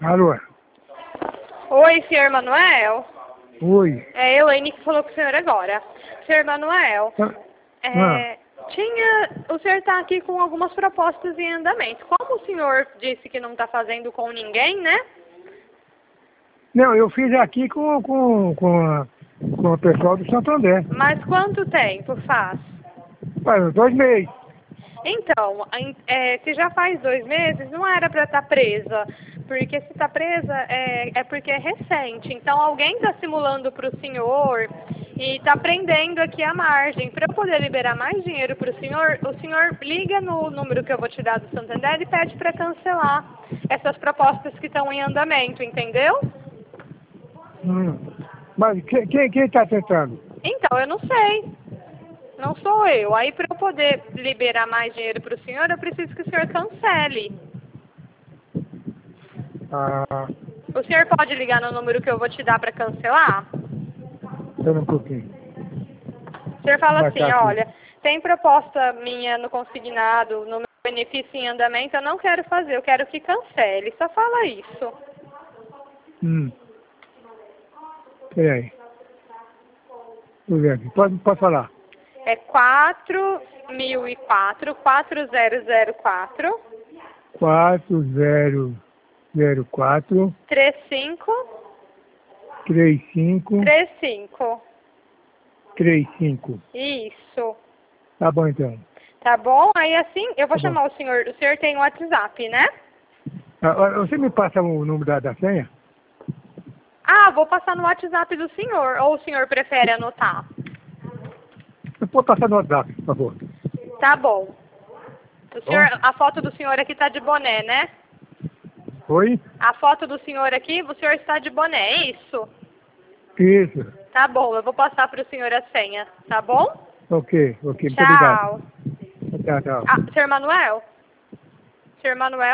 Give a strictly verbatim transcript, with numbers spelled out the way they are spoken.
Alô? Oi, senhor Manuel. Oi. É Elaine que falou com o senhor agora. Senhor Manuel, Ah, é, tinha, o senhor está aqui com algumas propostas em andamento. Como o senhor disse que não está fazendo com ninguém, né? Não, eu fiz aqui com, com, com, a, com o pessoal do Santander. Mas quanto tempo faz? Faz uns dois meses. Então, em- é, se já faz dois meses, não era para estar presa. Porque se está presa é, é porque é recente. Então, alguém está simulando para o senhor e está prendendo aqui a margem. Para eu poder liberar mais dinheiro para o senhor, o senhor liga no número que eu vou te dar do Santander e pede para cancelar essas propostas que estão em andamento, entendeu? Hum. Mas quem quem quem está tentando? Então, eu não sei. Não sou eu. Aí, para eu poder liberar mais dinheiro para o senhor, eu preciso que o senhor cancele. Ah, O senhor pode ligar no número que eu vou te dar para cancelar? espera um pouquinho. O senhor fala Vai assim, estar aqui. olha, tem proposta minha no consignado, no meu benefício em andamento, eu não quero fazer, eu quero que cancele. Só fala isso. Hum. Peraí. Deixa eu ver aqui. Pode, pode falar. É quatro mil e quatro, quatro zero zero quatro, quatro zero zero quatro, três cinco três cinco, três cinco. três cinco. Isso. Tá bom, então. Tá bom? Aí assim, eu vou Tá bom. chamar o senhor. O senhor tem um WhatsApp, né? Ah, ah, você me passa o número da, da senha? Ah, vou passar no WhatsApp do senhor. Ou o senhor prefere anotar? Você pode passar no WhatsApp, por favor. Tá bom. O senhor, Bom? a foto do senhor aqui tá de boné, né? Oi? A foto do senhor aqui, o senhor está de boné, é isso? Isso. Tá bom, eu vou passar para o senhor a senha, tá bom? Ok, ok. Muito obrigado. Tchau. Tchau, tchau. Ah, senhor Manuel? Senhor Manuel?